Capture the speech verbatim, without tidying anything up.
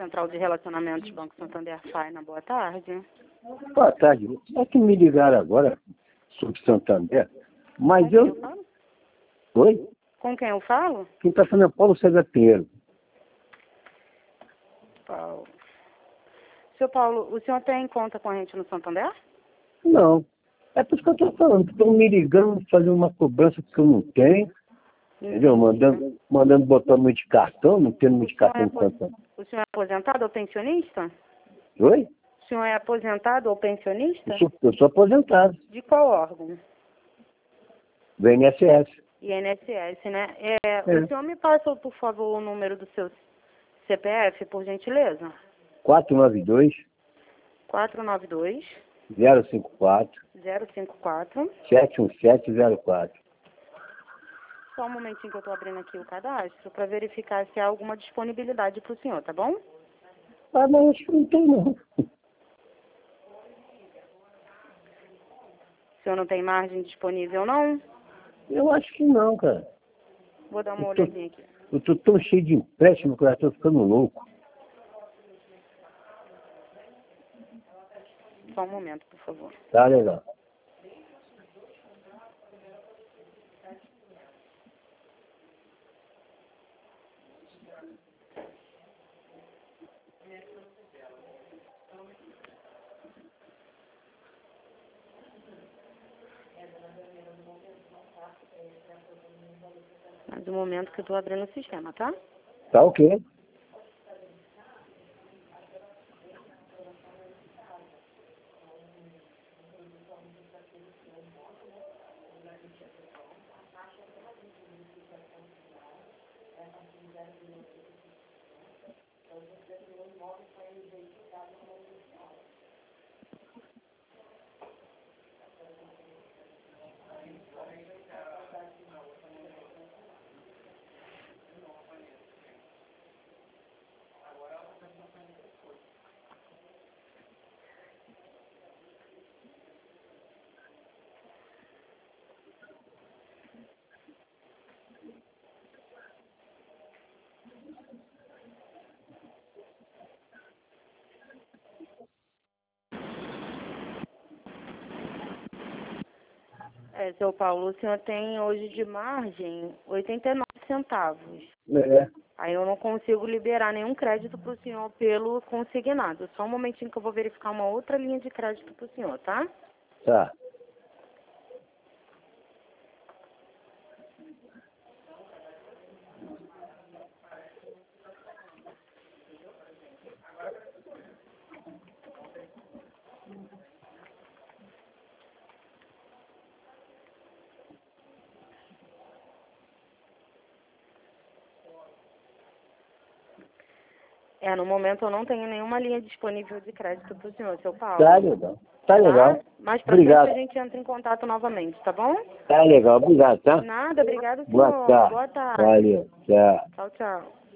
Central de Relacionamentos Banco Santander Faina, boa tarde. Boa tarde. É que me ligaram agora sobre Santander, mas Com quem eu eu... falo? Oi? Com quem eu falo? Quem está falando é Paulo César Pinheiro. Paulo. Seu Paulo, o senhor tem conta corrente no Santander? Não. É por isso que eu estou falando. Estão me ligando fazer uma cobrança que eu não tenho. Entendeu? Mandando, mandando botar número de cartão, não tendo número de cartão no Santander. O senhor é aposentado ou pensionista? Oi? O senhor é aposentado ou pensionista? Eu sou, eu sou aposentado. De qual órgão? Do I N S S. I N S S, né? É, É. O senhor me passa, por favor, o número do seu C P F, por gentileza? quatro nove dois, quatro nove dois, zero cinco quatro, zero cinco quatro. sete um sete zero quatro. Só um momentinho que eu estou abrindo aqui o cadastro para verificar se há alguma disponibilidade para o senhor, tá bom? Ah, mas acho que não tem, não. O senhor não tem margem disponível, não? Eu acho que não, cara. Vou dar uma Eu tô, olhadinha aqui. eu tô tão cheio de empréstimo que eu já tô ficando louco. Só um momento, por favor. Tá legal. Mais um momento que eu estou abrindo o sistema, tá? Tá ok. É, seu Paulo, o senhor tem hoje de margem oitenta e nove centavos. É. Aí eu não consigo liberar nenhum crédito para o senhor pelo consignado. Só um momentinho que eu vou verificar uma outra linha de crédito para o senhor, tá? Tá. É, no momento eu não tenho nenhuma linha disponível de crédito para o senhor, seu Paulo. Tá legal. Tá legal. Tá? Mais pra frente Obrigado. a gente entra em contato novamente, tá bom? Tá legal. Obrigado, tá? Nada, obrigado, Boa senhor. tarde. Boa tarde. Valeu. Tchau. Tchau, tchau.